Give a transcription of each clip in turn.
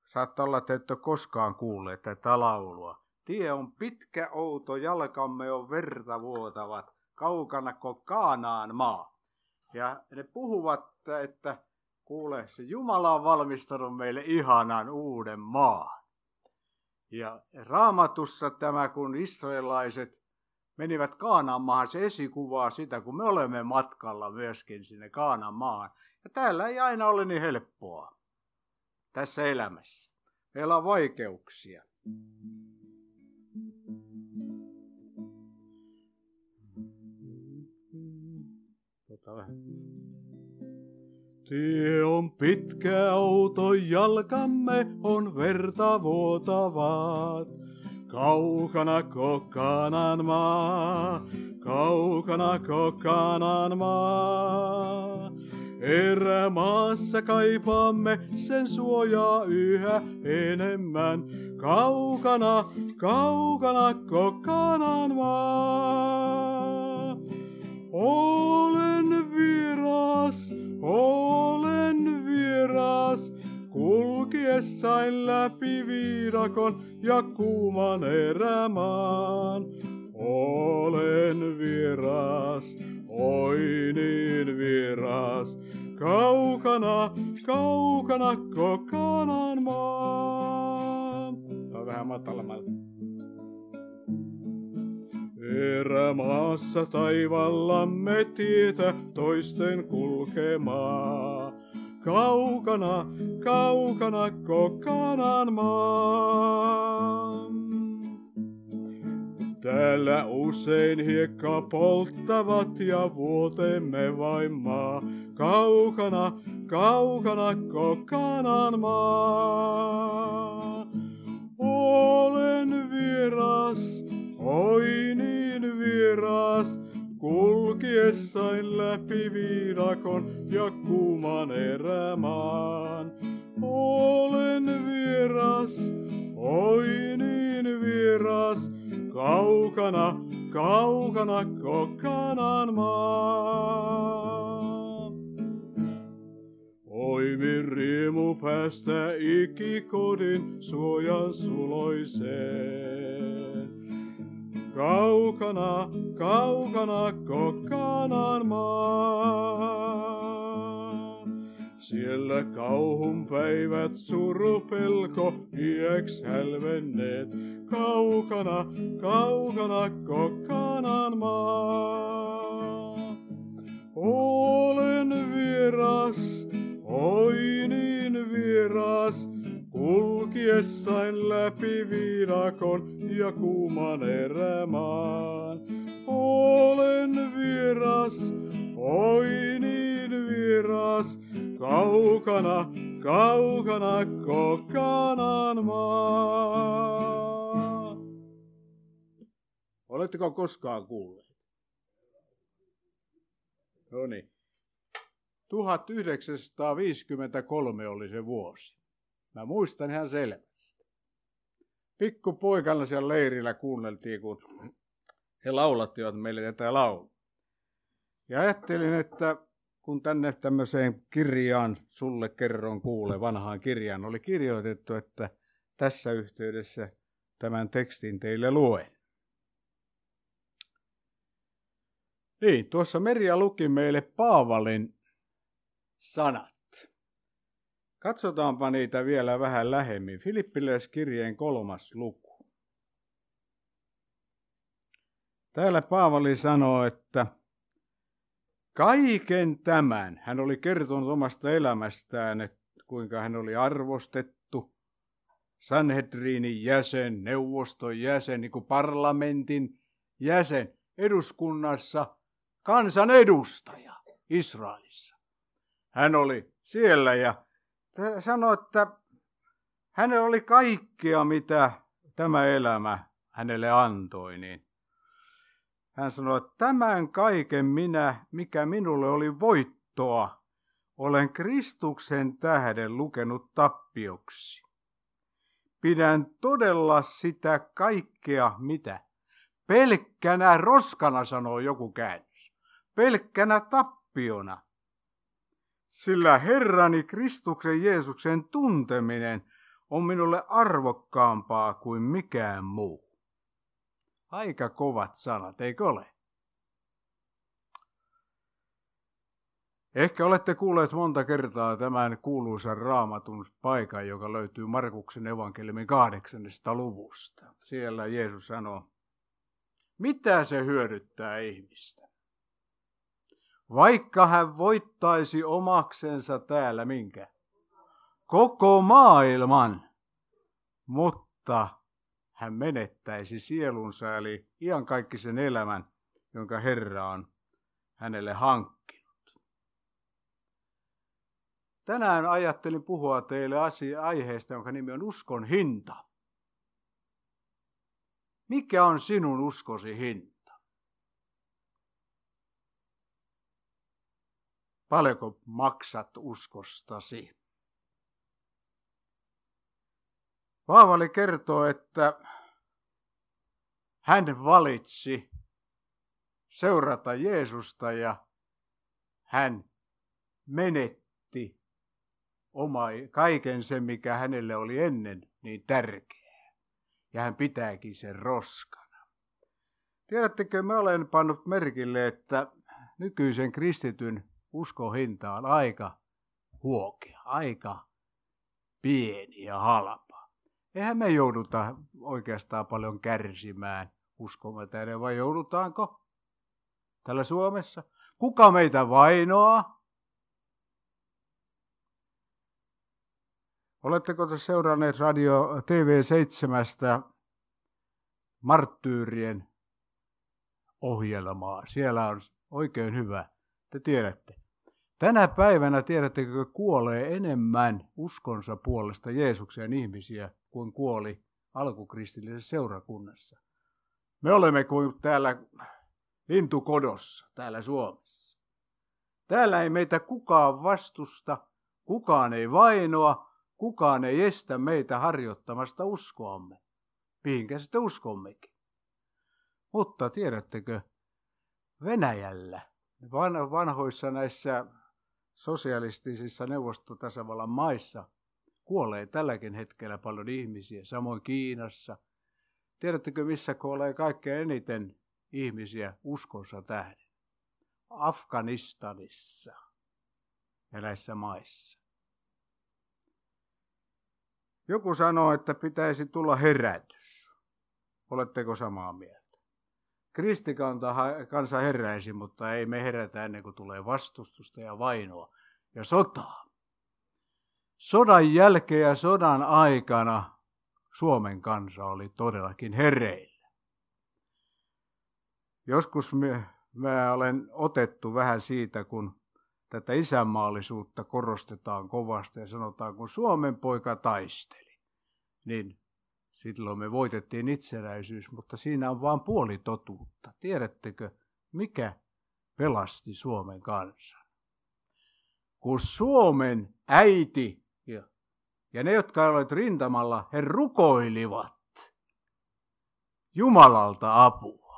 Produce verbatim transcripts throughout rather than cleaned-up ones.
Saattaa olla, että et ole koskaan kuulleet tätä laulua. Tie on pitkä, outo, jalkamme on verta vuotavat, kaukana kuin Kaanaan maa. Ja ne puhuvat, että kuule, se Jumala on valmistanut meille ihanan uuden maan. Ja Raamatussa tämä, kun israelaiset menivät Kaanaan maahan, se esikuvaa sitä, kun me olemme matkalla myöskin sinne Kaanaan maahan. Ja täällä ei aina ole niin helppoa tässä elämässä. Meillä on vaikeuksia. Tota vähän. Tie on pitkä, outo, jalkamme on verta vuotavat. Kaukana Kaanaan maa, kaukana Kaanaan maa. Erämaassa kaipaamme sen suojaa yhä enemmän. Kaukana, kaukana Kaanaan maa. Olen vieras, olen vieras, kulkiessain läpi viidakon ja kuuman erämaan. Olen vieras, oi niin vieras, kaukana, kaukana Kaanaan maa. Tämä on vähän matalammalta. Erämaassa taivallamme tietä toisten kulkemaa. Kaukana, kaukana Kaanaan maa. Täällä usein hiekka polttavat ja vuotemme vain maa. Kaukana, kaukana Kaanaan maa. Olen vieras, oi niin vieras, kulkiessain läpi viidakon ja kuuman erämaan. Olen vieras, oi niin vieras, kaukana, kaukana Kaanaan maa. Oimi riemu päästä ikikodin suojan suloiseen. Kaukana, kaukana Kaanaan maa. Siellä kauhun päivät suru pelko iäks hälvenneet. Kaukana, kaukana Kaanaan maa. Olen vieras, oi niin vieras, kulkiessain läpi viidakon ja kuuman erämaan. Olen vieras, oi niin vieras, kaukana, kaukana Kaanaan maa. Oletteko koskaan kuulleet? No niin. tuhatyhdeksänsataaviisikymmentäkolme oli se vuosi. Mä muistan ihan selvästi. Pikkupoikana siellä leirillä kuunneltiin, kun he laulattivat meille tätä laulua. Ja ajattelin, että kun tänne tämmöiseen kirjaan, sulle kerron kuule, vanhaan kirjaan, oli kirjoitettu, että tässä yhteydessä tämän tekstin teille luen. Niin, tuossa Merja luki meille Paavalin sanat. Katsotaanpa niitä vielä vähän lähemmin. Filippiläiskirjeen kolmas luku. Täällä Paavali sanoo, että kaiken tämän, hän oli kertonut omasta elämästään, että kuinka hän oli arvostettu, Sanhedrinin jäsen, neuvoston jäsen, niin kuin parlamentin jäsen, eduskunnassa, kansanedustaja Israelissa. Hän oli siellä ja sanoi, että hänellä oli kaikkea, mitä tämä elämä hänelle antoi. Niin hän sanoi, että tämän kaiken minä, mikä minulle oli voittoa, olen Kristuksen tähden lukenut tappioksi. Pidän todella sitä kaikkea, mitä pelkkänä roskana, sanoo joku käännös. Pelkkänä tappiona. Sillä Herrani Kristuksen Jeesuksen tunteminen on minulle arvokkaampaa kuin mikään muu. Aika kovat sanat, eikö ole? Ehkä olette kuulleet monta kertaa tämän kuuluisan Raamatun paikan, joka löytyy Markuksen evankeliumin kahdeksannesta luvusta. Siellä Jeesus sanoo, mitä se hyödyttää ihmistä? Vaikka hän voittaisi omaksensa täällä minkä? Koko maailman, mutta hän menettäisi sielunsa, eli iankaikkisen elämän, jonka Herra on hänelle hankkinut. Tänään ajattelin puhua teille asia, aiheesta, jonka nimi on uskon hinta. Mikä on sinun uskosi hinta? Paljonko maksat uskostasi? Paavali kertoo, että hän valitsi seurata Jeesusta ja hän menetti oma, kaiken sen, mikä hänelle oli ennen niin tärkeää. Ja hän pitääkin sen roskana. Tiedättekö, mä olen pannut merkille, että nykyisen kristityn uskohinta on aika huokea, aika pieni ja halpa. Eihän me jouduta oikeastaan paljon kärsimään uskomme tähden, vai joudutaanko täällä Suomessa? Kuka meitä vainoaa? Oletteko te seuranneet radio T V seitsemän marttyyrien ohjelmaa? Siellä on oikein hyvä. Te tiedätte. Tänä päivänä tiedättekö, kuolee enemmän uskonsa puolesta Jeesuksen ihmisiä kuin kuoli alkukristillisessä seurakunnassa. Me olemme kuin täällä lintukodossa, täällä Suomessa. Täällä ei meitä kukaan vastusta, kukaan ei vainoa, kukaan ei estä meitä harjoittamasta uskoamme. Mihinkä sitten uskommekin. Mutta tiedättekö, Venäjällä, vanhoissa näissä sosialistisissa neuvostotasavallan maissa kuolee tälläkin hetkellä paljon ihmisiä, samoin Kiinassa. Tiedättekö, missä kuolee kaikkein eniten ihmisiä uskonsa tähden? Afganistanissa ja näissä maissa. Joku sanoo, että pitäisi tulla herätys. Oletteko samaa mieltä? Kristikansa heräisi, mutta ei me herätä ennen kuin tulee vastustusta ja vainoa ja sotaa. Sodan jälkeen ja sodan aikana Suomen kansa oli todellakin hereillä. Joskus me, mä olen otettu vähän siitä, kun tätä isänmaallisuutta korostetaan kovasti ja sanotaan, kun Suomen poika taisteli, niin silloin me voitettiin itsenäisyys, mutta siinä on vain puoli totuutta. Tiedättekö, mikä pelasti Suomen kansan? Kun Suomen äiti ja, ja ne, jotka olivat rintamalla, he rukoilivat Jumalalta apua.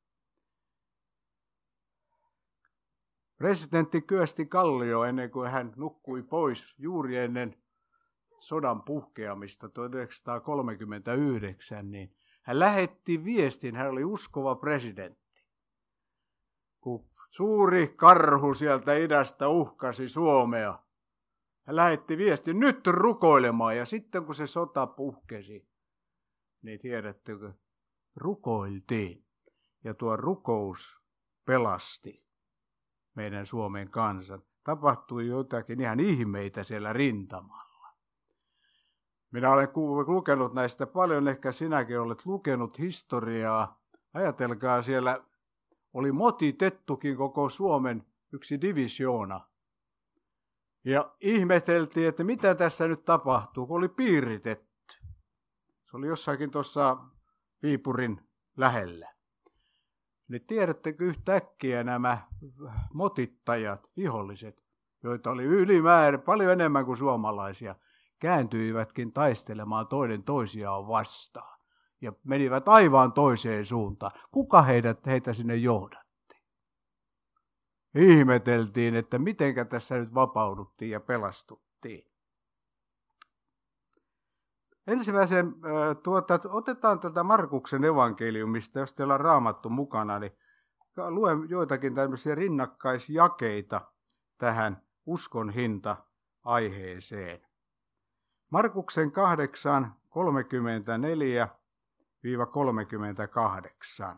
Presidentti Kyösti Kallio, ennen kuin hän nukkui pois juuri ennen sodan puhkeamista tuhatyhdeksänsataakolmekymmentäyhdeksän, niin hän lähetti viestin, hän oli uskova presidentti. Kun suuri karhu sieltä idästä uhkasi Suomea, hän lähetti viestin nyt rukoilemaan, ja sitten kun se sota puhkesi, niin tiedättekö, rukoiltiin. Ja tuo rukous pelasti meidän Suomen kansan. Tapahtui jotakin ihan ihmeitä siellä rintamalla. Minä olen lukenut näistä paljon, ehkä sinäkin olet lukenut historiaa. Ajatelkaa, siellä oli motitettukin koko Suomen yksi divisioona. Ja ihmeteltiin, että mitä tässä nyt tapahtuu, kun oli piiritetty. Se oli jossakin tuossa Viipurin lähellä. Niin tiedättekö yhtäkkiä nämä motittajat, viholliset, joita oli ylimäärä paljon enemmän kuin suomalaisia, kääntyivätkin taistelemaan toinen toisiaan vastaan ja menivät aivan toiseen suuntaan. Kuka heidät, heitä sinne johdatti? Ihmeteltiin, että mitenkä tässä nyt vapauduttiin ja pelastuttiin. Ensimmäisen, tuota, otetaan tätä Markuksen evankeliumista, jos teillä on Raamattu mukana, niin luen joitakin tämmöisiä rinnakkaisjakeita tähän uskon hinta-aiheeseen. Markuksen kahdeksan, kolmekymmentäneljä kolmekymmentäkahdeksan.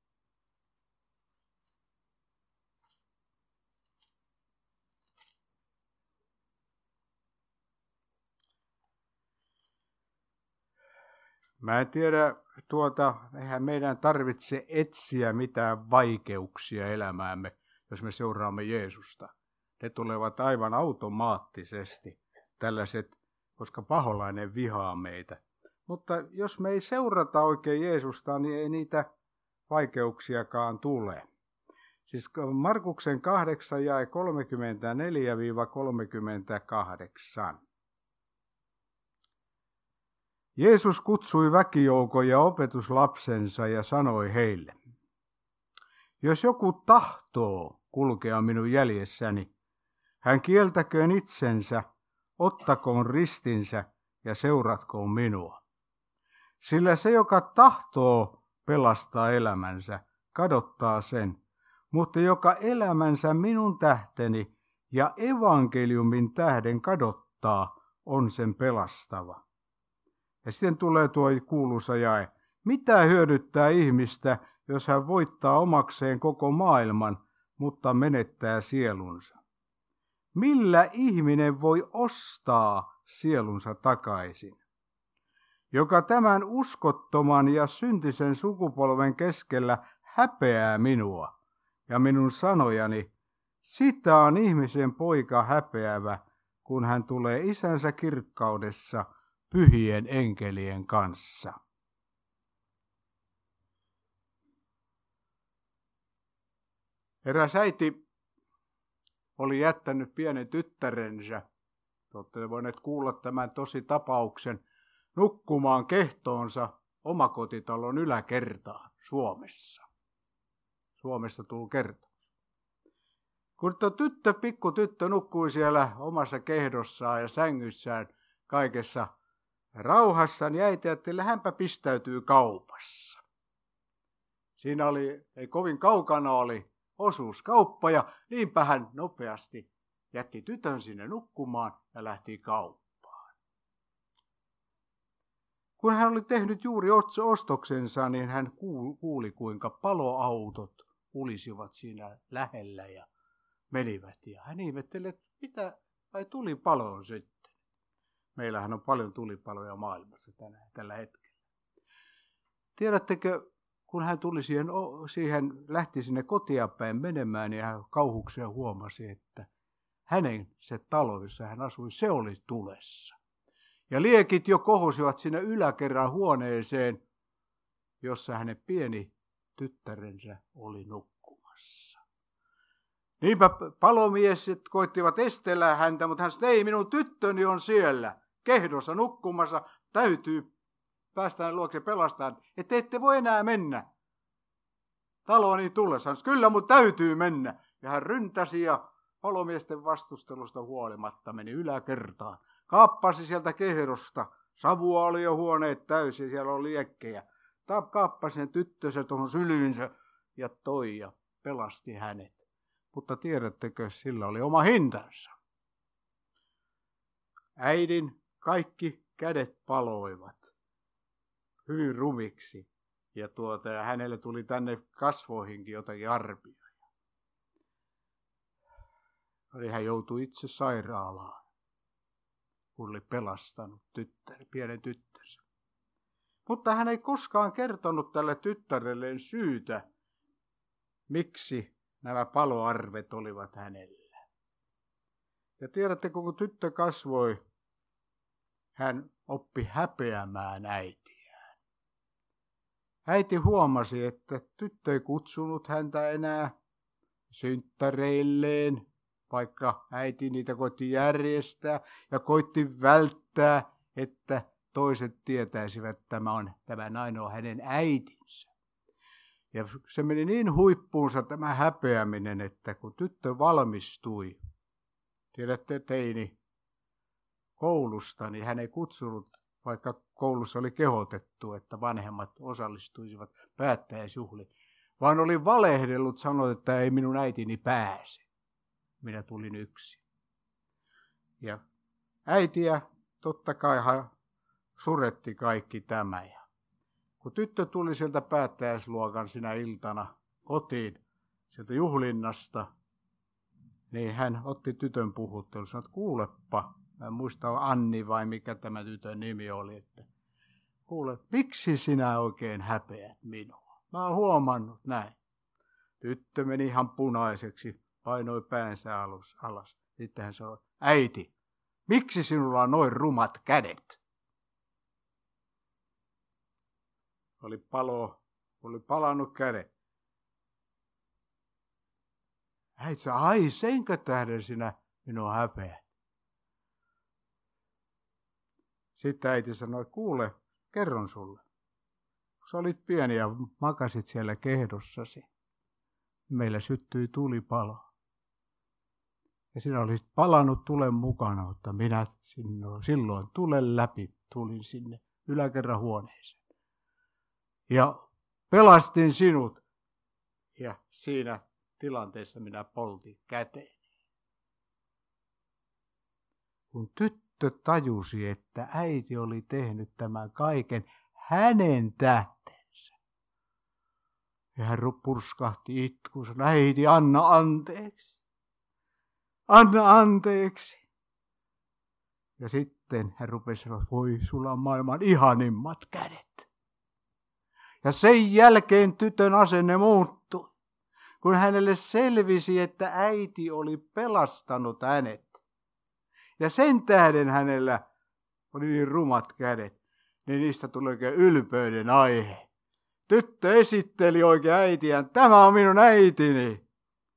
Mä en tiedä, tuota, eihän meidän tarvitse etsiä mitään vaikeuksia elämäämme, jos me seuraamme Jeesusta. Ne tulevat aivan automaattisesti, tällaiset, koska paholainen vihaa meitä. Mutta jos me ei seurata oikein Jeesusta, niin ei niitä vaikeuksiakaan tule. Siis Markuksen kahdeksan jae kolmekymmentäneljä kolmekymmentäkahdeksan. Jeesus kutsui väkijoukon ja opetuslapsensa ja sanoi heille, jos joku tahtoo kulkea minun jäljessäni, hän kieltäköön itsensä, ottakoon ristinsä ja seuratkoon minua. Sillä se, joka tahtoo pelastaa elämänsä, kadottaa sen, mutta joka elämänsä minun tähteni ja evankeliumin tähden kadottaa, on sen pelastava. Ja sitten tulee tuo kuuluisa jae. Mitä hyödyttää ihmistä, jos hän voittaa omakseen koko maailman, mutta menettää sielunsa? Millä ihminen voi ostaa sielunsa takaisin? Joka tämän uskottoman ja syntisen sukupolven keskellä häpeää minua ja minun sanojani, sitä on ihmisen poika häpeävä, kun hän tulee isänsä kirkkaudessa pyhien enkelien kanssa. Eräs äiti oli jättänyt pienen tyttärensä, te olette voineet kuulla tämän tosi tapauksen, nukkumaan kehtoonsa omakotitalon yläkertaan Suomessa. Suomesta tuli kertomus. Kun tuo tyttö, pikku tyttö nukkui siellä omassa kehdossaan ja sängyssään kaikessa rauhassa, niin äiti ajatteli, hänpä pistäytyy kaupassa. Siinä oli, ei kovin kaukana oli osuuskauppa ja niinpä hän nopeasti jätti tytön sinne nukkumaan ja lähti kauppaan. Kun hän oli tehnyt juuri ostoksensa, niin hän kuuli, kuinka paloautot ulisivat siinä lähellä ja menivät. Ja hän ihmetteli, että mitä, vai tuli paloon sitten. Meillähän on paljon tulipaloja maailmassa tänä, tällä hetkellä. Tiedättekö, kun hän tuli siihen, siihen, lähti sinne kotia päin menemään, niin hän kauhukseen huomasi, että hänen se talo, jossa hän asui, se oli tulessa. Ja liekit jo kohosivat sinne yläkerran huoneeseen, jossa hänen pieni tyttärensä oli nukkumassa. Niinpä palomiehet koittivat estellä häntä, mutta hän sanoi, ei, minun tyttöni on siellä kehdossa nukkumassa, täytyy päästä hänen luokse pelastamaan, että ette voi enää mennä. Talooni tullessa, hän sanoi, kyllä, mutta täytyy mennä. Ja hän ryntäsi ja palomiesten vastustelusta huolimatta meni yläkertaan. Kaappasi sieltä kehdosta, savua oli jo huoneet täysin, siellä oli liekkejä. Kaappasi sen tyttönsä tuohon sylyynsä ja toi ja pelasti hänet. Mutta tiedättekö, sillä oli oma hintansa. Äidin kaikki kädet paloivat hyvin rumiksi ja, tuota, ja hänelle tuli tänne kasvoihinkin jotakin arpia. Eli hän joutui itse sairaalaan, kun oli pelastanut tyttär, pienen tyttönsä. Mutta hän ei koskaan kertonut tälle tyttärelleen syytä, miksi nämä paloarvet olivat hänellä. Ja tiedätte, kun tyttö kasvoi, hän oppi häpeämään äitiään. Äiti huomasi, että tyttö ei kutsunut häntä enää synttäreilleen, vaikka äiti niitä koitti järjestää ja koitti välttää, että toiset tietäisivät, että tämä, on, tämä nainen on hänen äitinsä. Ja se meni niin huippuunsa tämä häpeäminen, että kun tyttö valmistui, tiedätte teini, koulusta, niin hän ei kutsunut vaikka koulussa oli kehotettu, että vanhemmat osallistuisivat päättäjäisjuhliin, vaan oli valehdellut, sanoi, että ei minun äitini pääse. Minä tulin yksin. Ja äitiä totta kai suretti kaikki tämä. Ja kun tyttö tuli sieltä päättäjäisluokan sinä iltana kotiin sieltä juhlinnasta, niin hän otti tytön puhuttelun. Sanoi, että kuulepa, mä en muista Anni vai mikä tämä tytön nimi oli, että kuule, miksi sinä oikein häpeät minua? Mä oon huomannut näin. Tyttö meni ihan punaiseksi, painoi päänsä alas. Sitten hän sanoi, äiti, miksi sinulla on noin rumat kädet? Oli palo, oli palannut kädet. Äiti sanoi, ai senkö tähden sinä minua häpeät? Sitten äiti sanoi, kuule, kerron sulle. Kun sä olit pieni ja makasit siellä kehdossasi, meillä syttyi tulipalo. Ja sinä olisit palannut tulen mukana, mutta minä silloin tulen läpi tulin sinne yläkerran huoneeseen. Ja pelastin sinut. Ja siinä tilanteessa minä poltin käteeni. Kun tyttö tajusi, että äiti oli tehnyt tämän kaiken hänen tähtensä. Ja hän purskahti itkuun, sanoi, äiti, anna anteeksi. Anna anteeksi. Ja sitten hän rupesi sanoa, voi sulla on maailman ihanimmat kädet. Ja sen jälkeen tytön asenne muuttui, kun hänelle selvisi, että äiti oli pelastanut hänet. Ja sen tähden hänellä oli niin rumat kädet, niin niistä tuli oikein ylpeyden aihe. Tyttö esitteli oikein äitiään, tämä on minun äitini.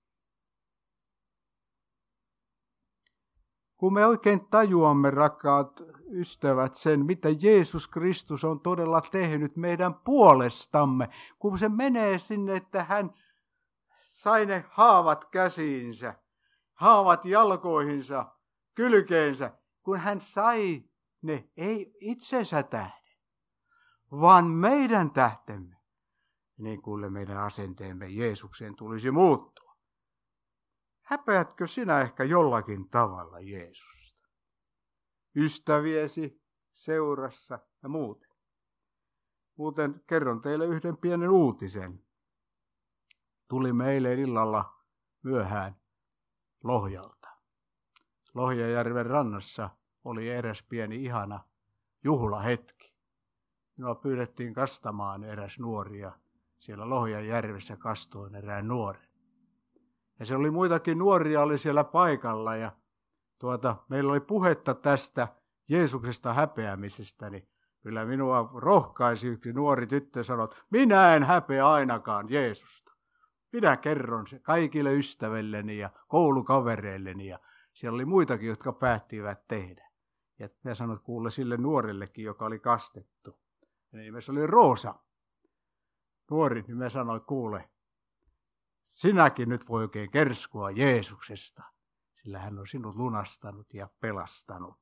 Kun me oikein tajuamme, rakkaat ystävät, sen, mitä Jeesus Kristus on todella tehnyt meidän puolestamme, kun se menee sinne, että hän sai ne haavat käsiinsä, haavat jalkoihinsa, kylkeensä, kun hän sai ne ei itsensä tähden, vaan meidän tähtemme, niin kuule meidän asenteemme Jeesukseen tulisi muuttua. Häpeätkö sinä ehkä jollakin tavalla Jeesusta? Ystäviesi, seurassa ja muuten. Muuten kerron teille yhden pienen uutisen. Tuli meille illalla myöhään Lohjalta. Lohjajärven rannassa oli eräs pieni ihana juhlahetki. Minua pyydettiin kastamaan eräs nuoria. Siellä Lohjajärvessä kastoin erään nuoren. Ja se oli muitakin nuoria oli siellä paikalla ja tuota, meillä oli puhetta tästä Jeesuksesta häpeämisestä, niin kyllä minua rohkaisi yksi nuori tyttö sanoi, että minä en häpeä ainakaan Jeesusta. Minä kerron se kaikille ystävilleni ja koulukavereilleni ja siellä oli muitakin, jotka päättivät tehdä. Ja minä sanoin, että kuule sille nuorellekin, joka oli kastettu. Ja nimessä oli Roosa. Nuori, niin minä sanoin, kuule, sinäkin nyt voi oikein kerskua Jeesuksesta, sillä hän on sinut lunastanut ja pelastanut.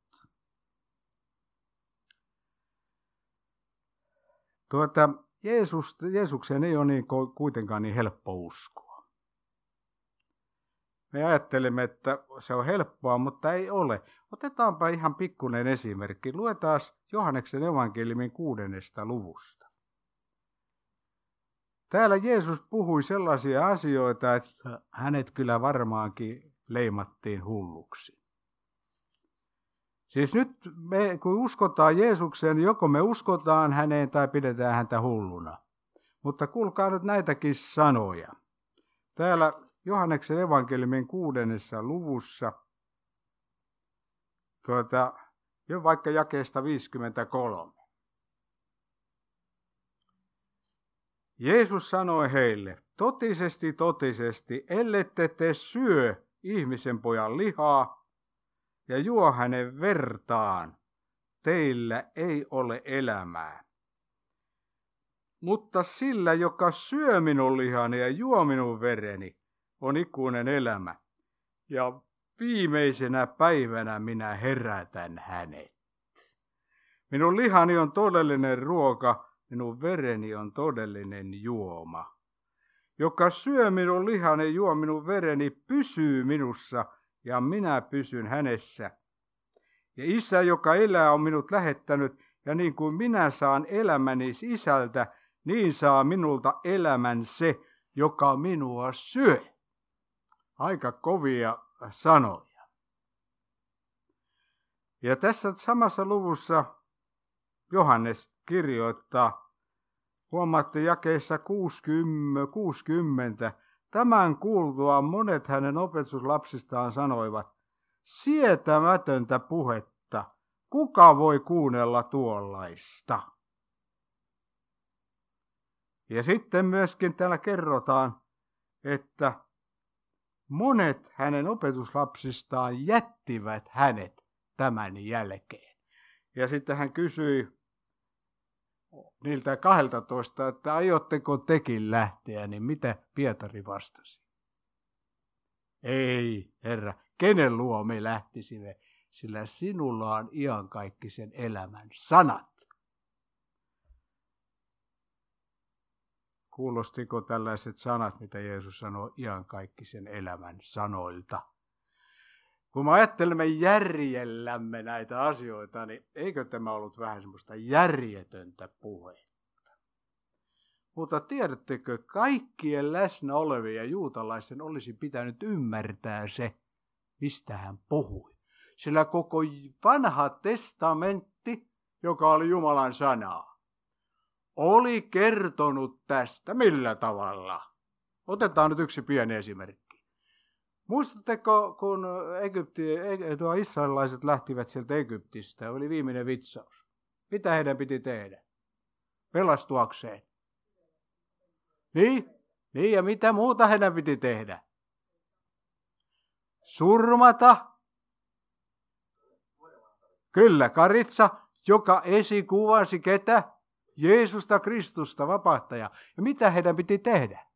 Tuota, Jeesus, Jeesukseen ei ole niin, kuitenkaan niin helppo uskoa. Me ajattelemme, että se on helppoa, mutta ei ole. Otetaanpa ihan pikkuinen esimerkki. Luetaan Johanneksen evankeliumin kuudennesta luvusta. Täällä Jeesus puhui sellaisia asioita, että hänet kyllä varmaankin leimattiin hulluksi. Siis nyt me, kun uskotaan Jeesukseen, niin joko me uskotaan häneen tai pidetään häntä hulluna. Mutta kuulkaa nyt näitäkin sanoja. Täällä Johanneksen evankeliumin kuudennessa luvussa, tuota, jo vaikka jakeesta viisikymmentäkolme. Jeesus sanoi heille, totisesti, totisesti, ellette te syö ihmisen pojan lihaa ja juo hänen vertaan, teillä ei ole elämää. Mutta sillä, joka syö minun lihani ja juo minun vereni, on ikuinen elämä. Ja viimeisenä päivänä minä herätän hänet. Minun lihani on todellinen ruoka, minun vereni on todellinen juoma. Joka syö minun lihani ja juo minun vereni, pysyy minussa ja minä pysyn hänessä. Ja Isä, joka elää, on minut lähettänyt, ja niin kuin minä saan elämäni Isältä, niin saa minulta elämän se, joka minua syö. Aika kovia sanoja. Ja tässä samassa luvussa Johannes kirjoittaa, huomaatte jakeessa kuusikymmentä, tämän kuultuaan monet hänen opetuslapsistaan sanoivat, sietämätöntä puhetta, kuka voi kuunnella tuollaista? Ja sitten myöskin täällä kerrotaan, että monet hänen opetuslapsistaan jättivät hänet tämän jälkeen. Ja sitten hän kysyi niiltä kahdeltatoista, että aiotteko tekin lähteä, niin mitä Pietari vastasi? Ei, Herra, kenen luo me lähtisimme, sillä sinulla on iankaikkisen elämän sanat. Kuulostiko tällaiset sanat, mitä Jeesus sanoo iankaikkisen elämän sanoilta? Kun me ajattelemme järjellämme näitä asioita, niin eikö tämä ollut vähän semmoista järjetöntä puhetta? Mutta tiedättekö, kaikkien läsnä olevien juutalaisten olisi pitänyt ymmärtää se, mistä hän puhui. Sillä koko vanha testamentti, joka oli Jumalan sanaa, oli kertonut tästä millä tavalla. Otetaan nyt yksi pieni esimerkki. Muistatteko, kun Egypti, tuo israelilaiset lähtivät sieltä Egyptistä, oli viimeinen vitsaus. Mitä heidän piti tehdä? Pelastuakseen. Niin? Niin, ja mitä muuta heidän piti tehdä? Surmata. Kyllä, karitsa, joka esikuvasi ketä? Jeesusta Kristusta, vapahtaja. Ja mitä heidän piti tehdä?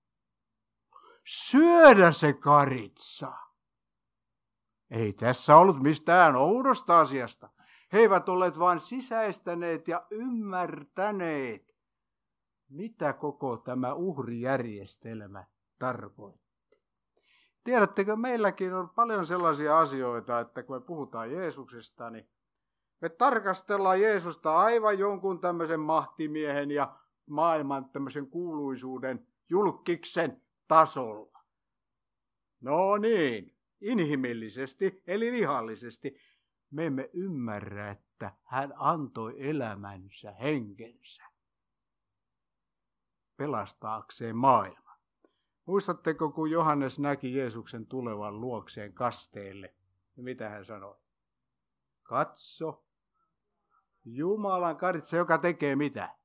Syödä se karitsa. Ei tässä ollut mistään oudosta asiasta. He eivät olleet vain sisäistäneet ja ymmärtäneet, mitä koko tämä uhrijärjestelmä tarkoitti. Tiedättekö, meilläkin on paljon sellaisia asioita, että kun me puhutaan Jeesuksesta, niin me tarkastellaan Jeesusta aivan jonkun tämmöisen mahtimiehen ja maailman tämmöisen kuuluisuuden julkkiksen tasolla. No niin, inhimillisesti eli lihallisesti me emme ymmärrä, että hän antoi elämänsä, henkensä pelastaakseen maailman. Muistatteko, kun Johannes näki Jeesuksen tulevan luokseen kasteelle, niin mitä hän sanoi? Katso, Jumalan karitsa, joka tekee mitä?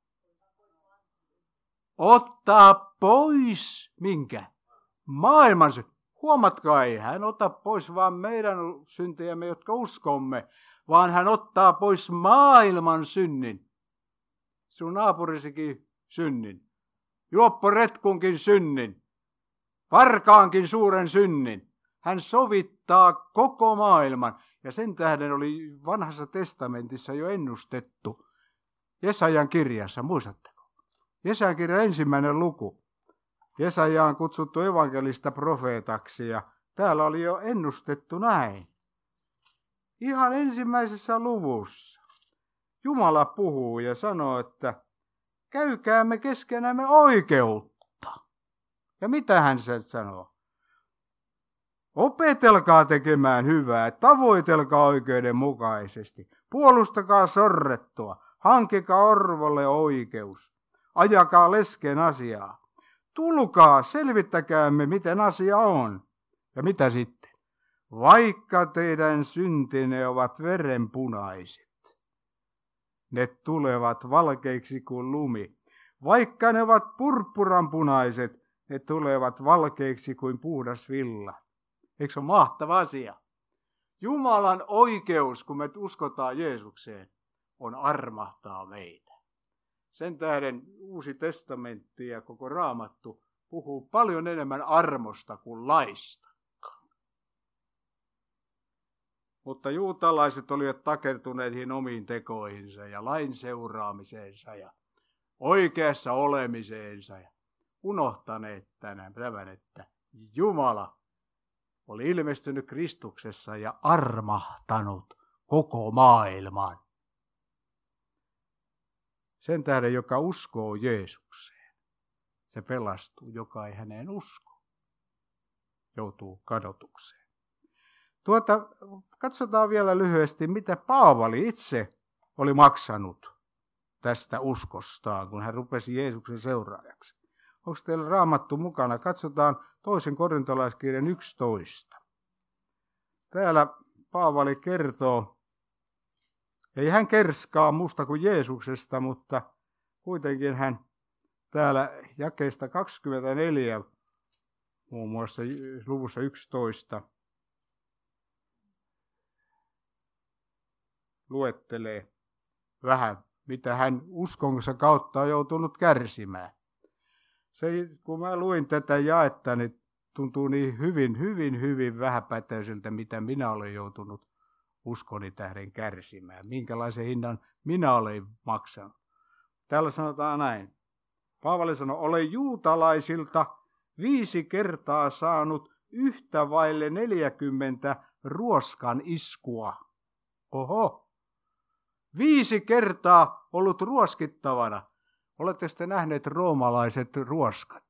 Ottaa pois, minkä? Maailman synti. Huomatkaa, ei hän ota pois vaan meidän syntejämme, jotka uskomme, vaan hän ottaa pois maailman synnin. Sun naapurisikin synnin. Juopporetkunkin synnin. Varkaankin suuren synnin. Hän sovittaa koko maailman. Ja sen tähden oli vanhassa testamentissa jo ennustettu. Jesajan kirjassa, muistatteko? Jesajan kirjan ensimmäinen luku. Jesaja on kutsuttu evankelista profeetaksi ja täällä oli jo ennustettu näin. Ihan ensimmäisessä luvussa Jumala puhuu ja sanoo, että käykäämme keskenämme oikeutta. Ja mitä hän sen sanoo? Opetelkaa tekemään hyvää, tavoitelkaa oikeudenmukaisesti, puolustakaa sorrettua, hankkikaa orvolle oikeus, ajakaa lesken asiaa. Tulkaa, selvittäkäämme, miten asia on. Ja mitä sitten? Vaikka teidän syntinne ovat verenpunaiset, ne tulevat valkeiksi kuin lumi. Vaikka ne ovat purppuranpunaiset, ne tulevat valkeiksi kuin puhdas villa. Eikö se ole mahtava asia? Jumalan oikeus, kun me uskotaan Jeesukseen, on armahtaa meitä. Sen tähden Uusi testamentti ja koko Raamattu puhuu paljon enemmän armosta kuin laista. Mutta juutalaiset olivat takertuneet omiin tekoihinsa ja lain seuraamiseensa ja oikeassa olemiseensa ja unohtaneet tänään tämän, että Jumala oli ilmestynyt Kristuksessa ja armahtanut koko maailman. Sen tähden, joka uskoo Jeesukseen, se pelastuu, joka ei häneen usko, joutuu kadotukseen. Tuota, katsotaan vielä lyhyesti, mitä Paavali itse oli maksanut tästä uskostaan, kun hän rupesi Jeesuksen seuraajaksi. Onko teillä Raamattu mukana? Katsotaan toisen korintolaiskirjan yksitoista. Täällä Paavali kertoo, ei hän kerskaa muusta kuin Jeesuksesta, mutta kuitenkin hän täällä jakeesta kaksikymmentäneljä, muun muassa luvussa yksitoista, luettelee vähän, mitä hän uskonsa kautta on joutunut kärsimään. Se, kun mä luin tätä jaetta, niin tuntuu niin hyvin, hyvin, hyvin vähäpätöiseltä, mitä minä olen joutunut uskoni tähden kärsimään. Minkälaisen hinnan minä olen maksanut. Täällä sanotaan näin. Paavali sanoi, olen juutalaisilta viisi kertaa saanut yhtä vaille neljäkymmentä ruoskan iskua. Oho! Viisi kertaa ollut ruoskittavana. Olette sitten nähneet roomalaiset ruoskat?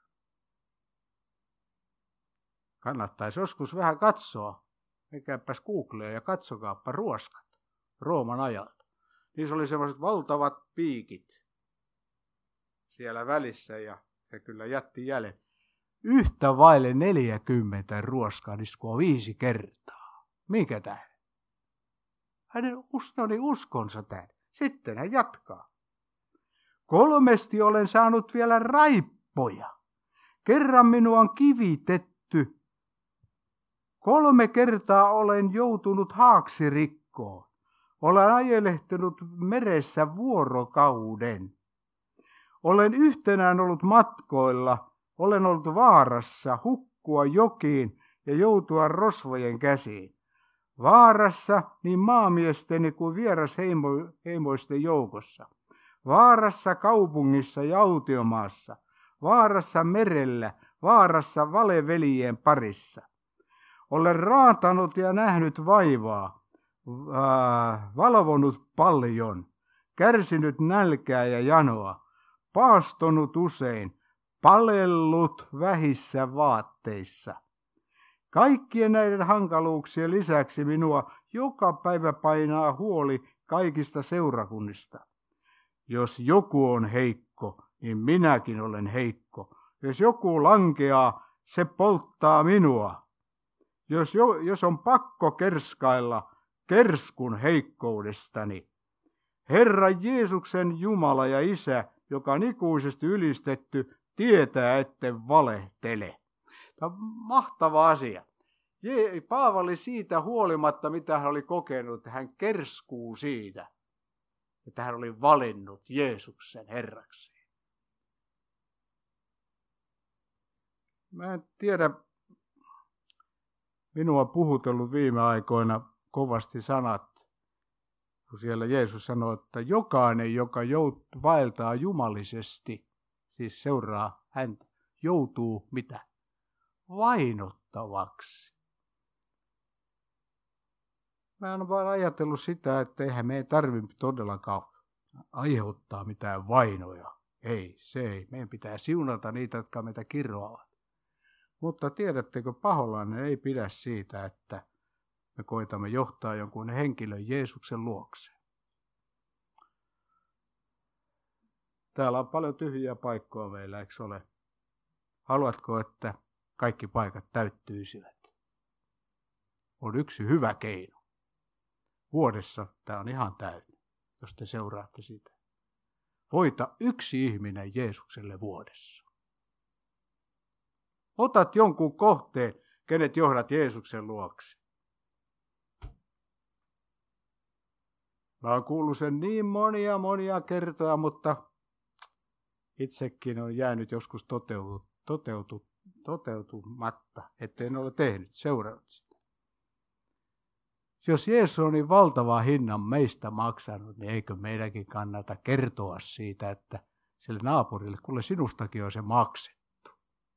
Kannattaisi joskus vähän katsoa. Menkääpäs Googleen ja katsokaappa ruoskat Rooman ajalta. Niissä oli sellaiset valtavat piikit siellä välissä ja se kyllä jätti jäljen. Yhtä vaille neljäkymmentä ruoskan iskua viisi kertaa. Minkä tähden? Hänen usnoni uskonsa tähden. Sitten hän jatkaa. Kolmesti olen saanut vielä raippoja. Kerran minua on kivitetty. Kolme kertaa olen joutunut haaksirikkoon. Olen ajelehtinut meressä vuorokauden. Olen yhtenään ollut matkoilla. Olen ollut vaarassa hukkua jokiin ja joutua rosvojen käsiin. Vaarassa niin maamiesteni kuin vierasheimoisten joukossa. Vaarassa kaupungissa ja autiomaassa. Vaarassa merellä. Vaarassa valeveljien parissa. Olen raatanut ja nähnyt vaivaa. Äh, valvonut paljon. Kärsinyt nälkää ja janoa. Paastonut usein. Palellut vähissä vaatteissa. Kaikkien näiden hankaluuksien lisäksi minua joka päivä painaa huoli kaikista seurakunnista. Jos joku on heikko, niin minäkin olen heikko. Jos joku lankeaa, se polttaa minua. Jos, jo, jos on pakko kerskailla, kerskun heikkoudestani. Herra Jeesuksen Jumala ja Isä, joka on ikuisesti ylistetty, tietää, etten valehtele. Tämä on mahtava asia. Paavali siitä huolimatta, mitä hän oli kokenut, että hän kerskuu siitä, että hän oli valinnut Jeesuksen Herrakseen. Mä en tiedä, minua on puhutellut viime aikoina kovasti sanat, kun siellä Jeesus sanoi, että jokainen, joka jout- vaeltaa jumalisesti, siis seuraa häntä, joutuu mitä? Vainottavaksi. Mä en vaan ajatellut sitä, että eihän me ei tarvitse todellakaan aiheuttaa mitään vainoja. Ei, se ei. Meidän pitää siunata niitä, jotka meitä kirroavat. Mutta tiedättekö, paholainen ei pidä siitä, että me koitamme johtaa jonkun henkilön Jeesuksen luokse. Täällä on paljon tyhjiä paikkoja meillä, eikö ole? Haluatko, että kaikki paikat täyttyisivät? On yksi hyvä keino. Vuodessa tämä on ihan täynnä, jos te seuraatte sitä. Voita yksi ihminen Jeesukselle vuodessa. Otat jonkun kohteen, kenet johdat Jeesuksen luokse. Mä oon kuullut sen niin monia monia kertoja, mutta itsekin on jäänyt joskus toteutu, toteutu, toteutumatta, etten ole tehnyt, seurannut sitä. Jos Jeesus on niin valtavaa hinnan meistä maksanut, niin eikö meidänkin kannata kertoa siitä, että sille naapurille, kuule sinustakin on se maksettu.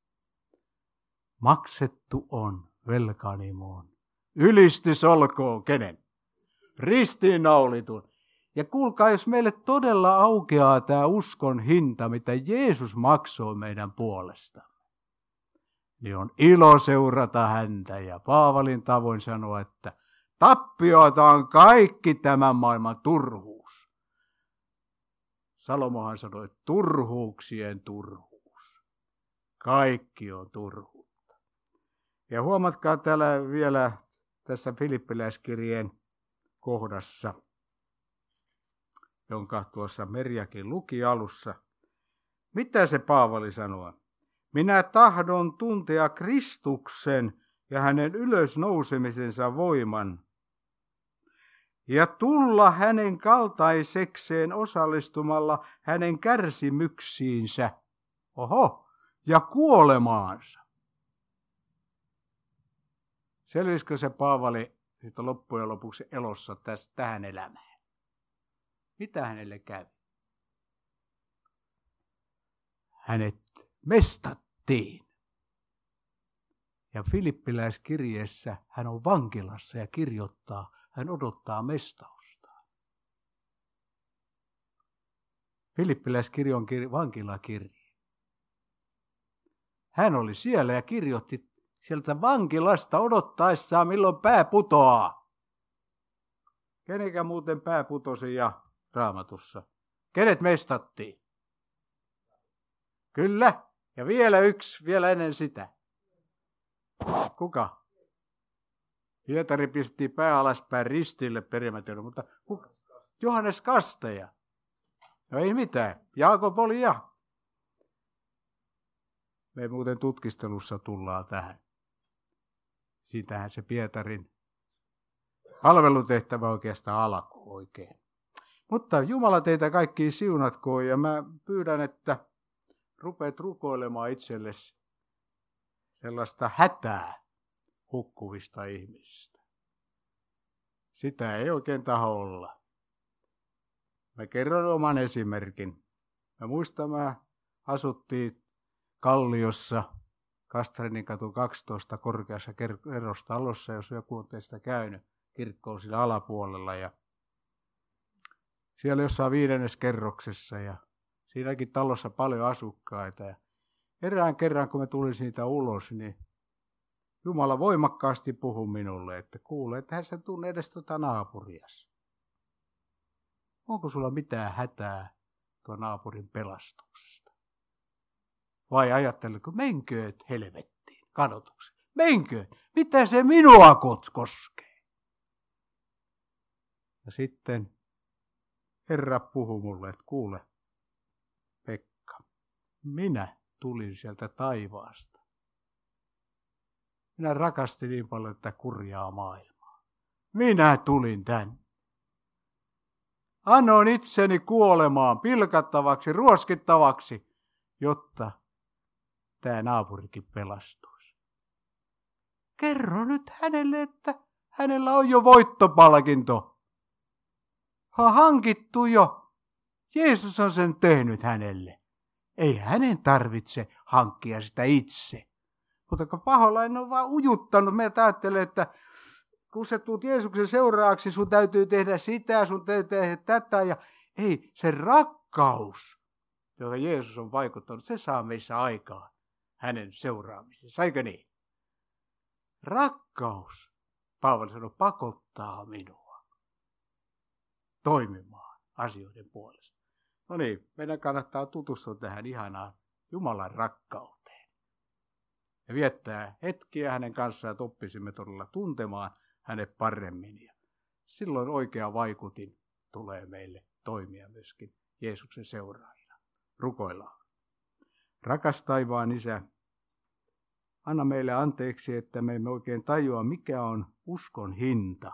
Maksettu on velkanimoon. Ylistys olkoon kenen? Ristiinnaulitun. Ja kuulkaa, jos meille todella aukeaa tämä uskon hinta, mitä Jeesus maksoi meidän puolesta, niin on ilo seurata häntä. Ja Paavalin tavoin sanoa, että tappiota on kaikki tämän maailman turhuus. Salomohan sanoi, että turhuuksien turhuus. Kaikki on turhuutta. Ja huomatkaa täällä vielä tässä Filippiläiskirjeen kohdassa, jonka tuossa Merjakin luki alussa. Mitä se Paavali sanoo? Minä tahdon tuntea Kristuksen ja hänen ylösnousemisensa voiman ja tulla hänen kaltaisekseen osallistumalla hänen kärsimyksiinsä, oho, ja kuolemaansa. Selvisikö se Paavali sitten loppujen lopuksi elossa tästä, tähän elämään? Mitä hänelle kävi? Hänet mestattiin. Ja Filippiläiskirjeessä hän on vankilassa ja kirjoittaa, hän odottaa mestaustaan. Filippiläiskirja on kir- vankilakirje. Hän oli siellä ja kirjoitti sieltä vankilasta odottaessaan, milloin pää putoaa. Kenekä muuten pää putosi ja Raamatussa? Kenet mestattiin? Kyllä. Ja vielä yksi, vielä ennen sitä. Kuka? Pietari pisti pää alaspäin ristille perimätönä, mutta kuka? Johannes Kastaja. No ei mitään. Jaakob oli ja. Me muuten tutkistelussa tullaan tähän. Siitähän se Pietarin palvelutehtävä oikeastaan alkoi oikein. Mutta Jumala teitä kaikkia siunatkoon ja mä pyydän, että rupeat rukoilemaan itsellesi sellaista hätää hukkuvista ihmisistä. Sitä ei oikein taho olla. Mä kerron oman esimerkin. Mä muistan, mä asuttiin Kalliossa, Kastrenin katu kaksitoista korkeassa kerrostalossa, jos joku on teistä käynyt. Kirkko on sillä alapuolella ja siellä jossain viidennes kerroksessa ja siinäkin talossa paljon asukkaita. Ja erään kerran, kun mä tulin siitä ulos, niin Jumala voimakkaasti puhui minulle, että kuule, että hän sä tunne edes tuota naapurias. Onko sulla mitään hätää tuo naapurin pelastuksesta? Vai ajatteletko, menkööt helvettiin, kadotuksen. Menkööt, mitä se minua koskee? Ja sitten Herra puhui mulle, että kuule, Pekka, minä tulin sieltä taivaasta. Minä rakastin niin paljon tätä kurjaa maailmaa. Minä tulin tänne. Annoin itseni kuolemaan, pilkattavaksi, ruoskittavaksi, jotta tämä naapurikin pelastuisi. Kerro nyt hänelle, että hänellä on jo voittopalkinto. Ha hankittu jo. Jeesus on sen tehnyt hänelle. Ei hänen tarvitse hankkia sitä itse. Mutta kun paholainen on vaan ujuttanut, me ajattelee, että kun sä tulet Jeesuksen seuraajaksi, sun täytyy tehdä sitä, sun täytyy tehdä tätä. Ja ei, se rakkaus, joka Jeesus on vaikuttanut, se saa meissä aikaa hänen seuraamisessa. Eikö niin? Rakkaus, Paavali sanoi, pakottaa minua toimimaan asioiden puolesta. No niin, meidän kannattaa tutustua tähän ihanaan Jumalan rakkauteen. Ja viettää hetkiä hänen kanssaan, että oppisimme todella tuntemaan hänet paremmin. Ja silloin oikea vaikutin tulee meille toimia myöskin Jeesuksen seuraajina. Rukoillaan. Rakas taivaan Isä, anna meille anteeksi, että me emme oikein tajua, mikä on uskon hinta.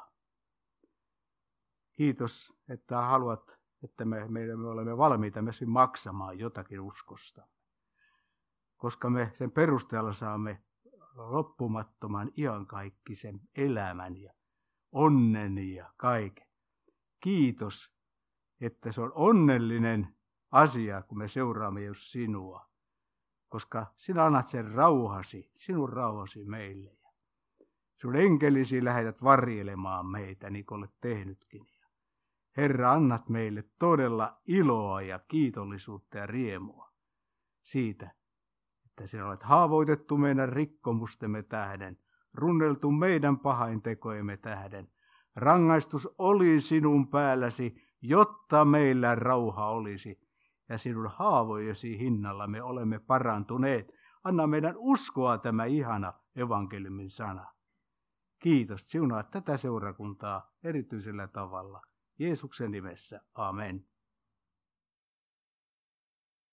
Kiitos, että haluat, että me, me, me olemme valmiita myöskin maksamaan jotakin uskosta. Koska me sen perusteella saamme loppumattoman iankaikkisen elämän ja onnen ja kaiken. Kiitos, että se on onnellinen asia, kun me seuraamme just sinua. Koska sinä annat sen rauhasi, sinun rauhasi meille. Sinun enkelisi lähetät varjelemaan meitä, niin kuin olet tehnytkin. Herra, annat meille todella iloa ja kiitollisuutta ja riemua siitä, että sinä olet haavoitettu meidän rikkomustemme tähden, runneltu meidän pahaintekojemme tähden. Rangaistus oli sinun päälläsi, jotta meillä rauha olisi, ja sinun haavojesi hinnalla me olemme parantuneet. Anna meidän uskoa tämä ihana evankeliumin sana. Kiitos, siunaa tätä seurakuntaa erityisellä tavalla. Jeesuksen nimessä, amen.